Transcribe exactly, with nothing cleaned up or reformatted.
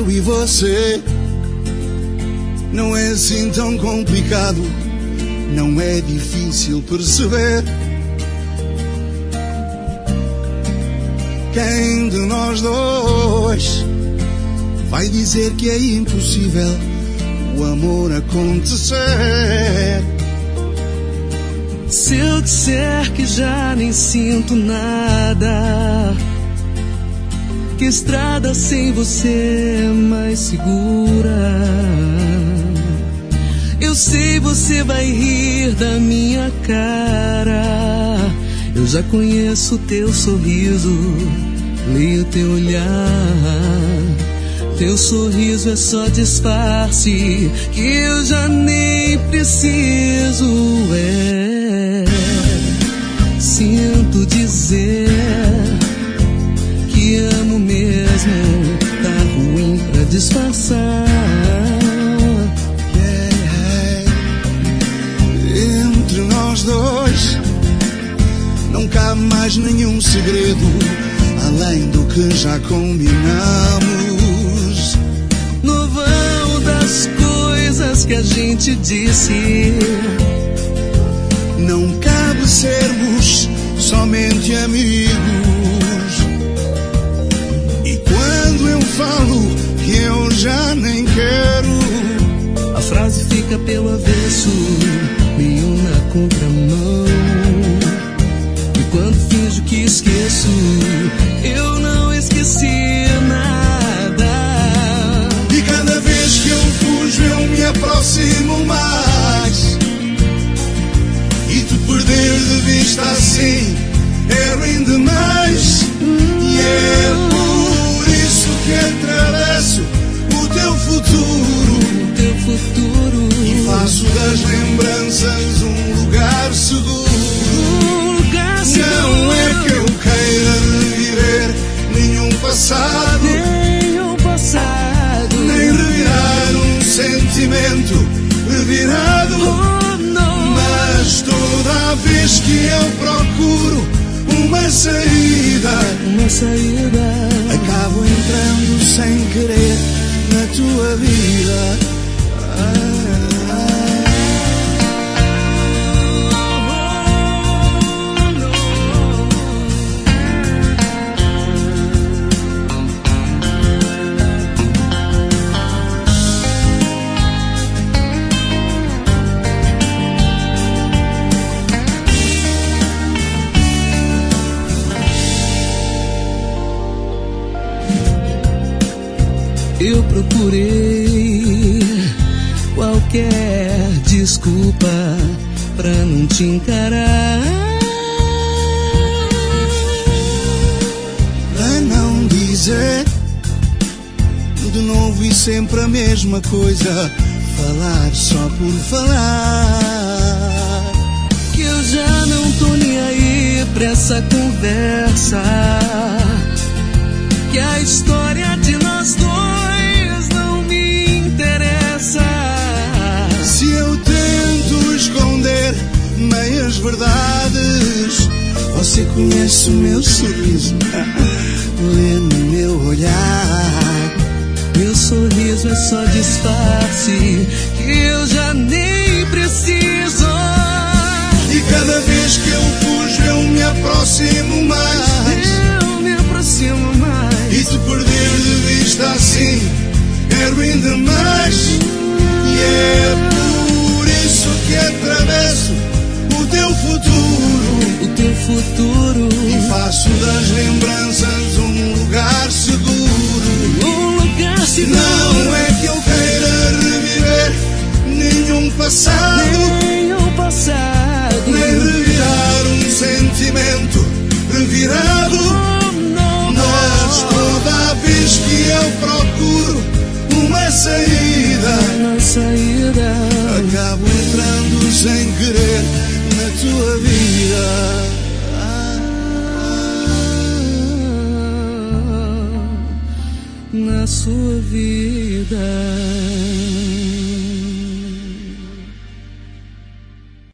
eu e você. Não é assim tão complicado, não é difícil perceber. Quem de nós dois vai dizer que é impossível o amor acontecer? Se eu disser que já nem sinto nada, que estrada sem você é mais segura, eu sei você vai rir da minha cara. Eu já conheço teu sorriso, leio teu olhar. Teu sorriso é só disfarce que eu já nem preciso. É, sinto dizer que amo mesmo, tá ruim pra disfarçar. Yeah. Entre nós dois não cabe mais nenhum segredo, além do que já combinamos. No vão das coisas que a gente disse, não cabe sermos somente amigos. E quando eu falo que eu já nem quero, a frase fica pelo avesso, meio na contramão. E quando finjo que esqueço, eu não esqueci nada. E cada vez que eu fujo eu me aproximo mais, e te perder de vista assim é ruim demais. E é por isso que atravesso o teu futuro, o teu futuro, e faço das lembranças um lugar seguro. Não é que eu queira reviver nenhum passado, nenhum passado, nem revirar um sentimento revirado. Oh, não. Mas toda vez que eu procuro uma saída, uma saída, acabo entrando sem querer na tua vida. Ah. Eu procurei qualquer desculpa pra não te encarar, pra não dizer de novo e sempre a mesma coisa, falar só por falar. Que eu já não tô nem aí pra essa conversa, que a história de nós dois não me interessa. Se eu tento esconder meias verdades, você conhece o meu sorriso, lê no meu olhar. Meu sorriso é só disfarce que eu já nem preciso. E cada vez que eu fujo eu me aproximo mais, eu me aproximo mais, e te perder de vista assim é ruim demais. E é por isso que atravesso o teu futuro, o teu futuro, e faço das lembranças um lugar seguro. Um lugar seguro. Não é que eu queira reviver nenhum passado, nenhum passado, nem revirar um sentimento revirado. Oh, não, mas toda vez que eu procuro uma saída, uma saída, acabo entrando sem querer na tua vida. Na sua vida.